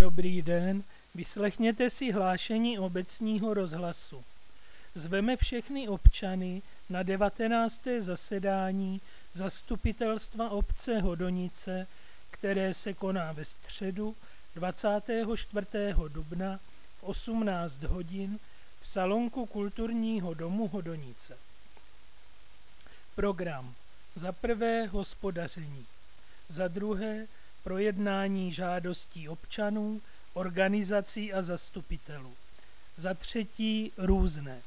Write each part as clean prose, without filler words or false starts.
Dobrý den, vyslechněte si hlášení obecního rozhlasu. Zveme všechny občany na 19. zasedání Zastupitelstva obce Hodonice, které se koná ve středu 24. dubna v 18 hodin v salonku Kulturního domu Hodonice. Program: za prvé hospodaření, za druhé projednání žádostí občanů, organizací a zastupitelů, za třetí různé.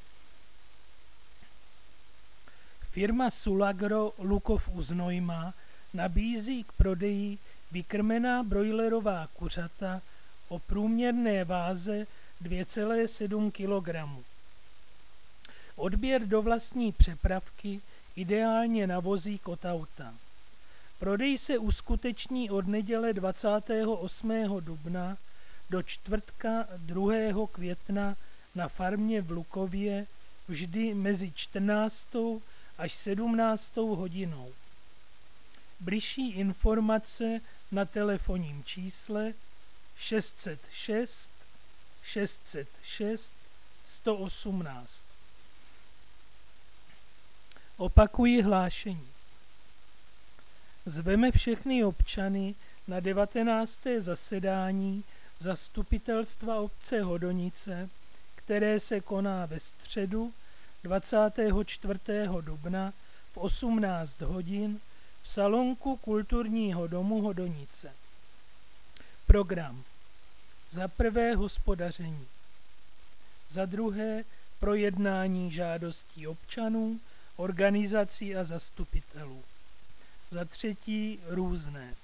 Firma Sulagro Lukov u Znojma nabízí k prodeji vykrmená brojlerová kuřata o průměrné váze 2,7 kg. Odběr do vlastní přepravky, ideálně na vozík od auta. Prodej se uskuteční od neděle 28. dubna do čtvrtka 2. května na farmě v Lukově vždy mezi 14. až 17. hodinou. Bližší informace na telefonním čísle 606 606 118. Opakuji hlášení. Zveme všechny občany na 19. zasedání Zastupitelstva obce Hodonice, které se koná ve středu 24. dubna v 18 hodin v salonku Kulturního domu Hodonice. Program: za prvé hospodaření, za druhé projednání žádostí občanů, organizací a zastupitelů, za třetí různé.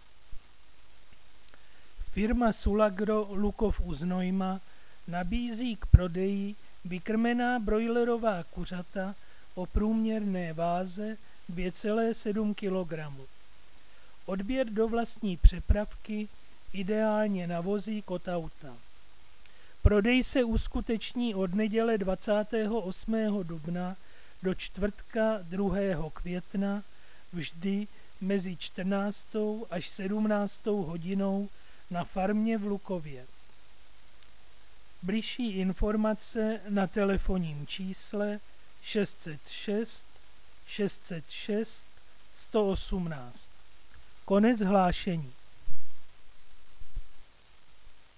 Firma Sulagro Lukov u Znojma nabízí k prodeji vykrmená brojlerová kuřata o průměrné váze 2,7 kg. Odběr do vlastní přepravky, ideálně na vozík od auta. Prodej se uskuteční od neděle 28. dubna do čtvrtka 2. května vždy mezi 14. až 17. hodinou na farmě v Lukově. Bližší informace na telefonním čísle 606 606 118. Konec hlášení.